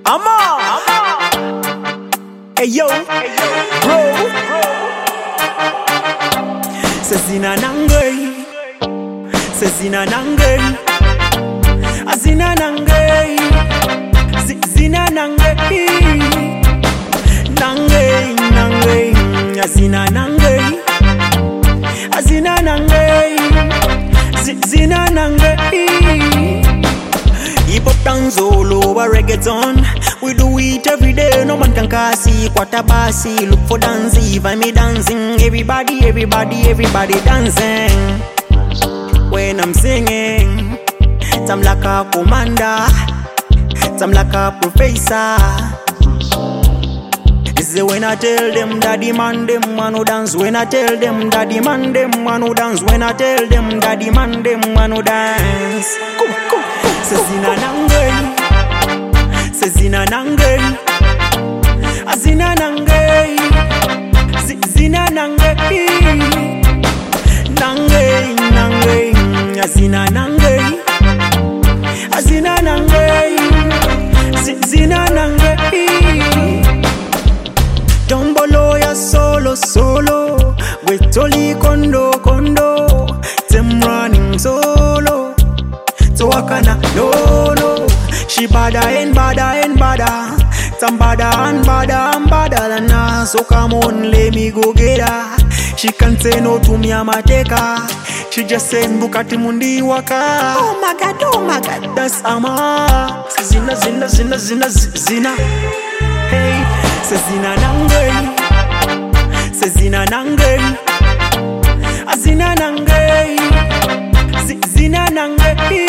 Hey yo, bro. Sezina nangai, sezina nangai, azina nangai, zina nangai, nangai, nangai, azina nangai, azina nangai, zina nangai. Hip hop dance all over reggaeton. We do it every day, no man can kasi. Quarter bassy, look for dancing. Find me dancing, everybody, everybody, everybody dancing. When I'm singing, I'm like a commander, I'm like a professor. This is when I tell them daddy man them man who dance. When I tell them daddy man them man who dance. When I tell them daddy man them man who dance. Come, come. Sezina nangai, sezina nangai, azina nangai, zina nangai, nangai, nangai, azina nangai, azina nangai, zina nangai. Dombolo ya solo solo, with Toli kondo kondo, them running solo. So I canna, no. She bada and bada and bada. Some bada and bada and bada lana. So come on, let me go get her. She can't say no to me, I'ma take her. She just said, Bukati mundi waka. Oh my God, that's Ama. Zina, zina, zina, zina, zina. Hey, zina nangai, zina nangai, azina nangai. Zina nangai,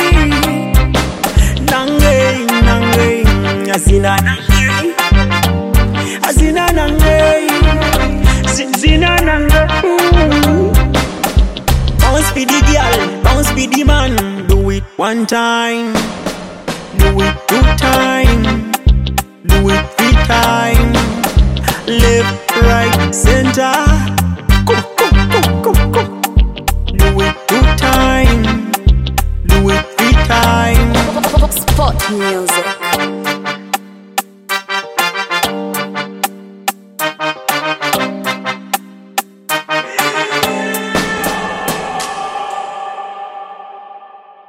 nangai, nangai, azina nangai, azina nangai, zina nangai. Bounce for the girl, bounce for the man. Do it one time, do it two time, do it three time. Left, right, center. Go. Do it two time. Do it three times. Spot music.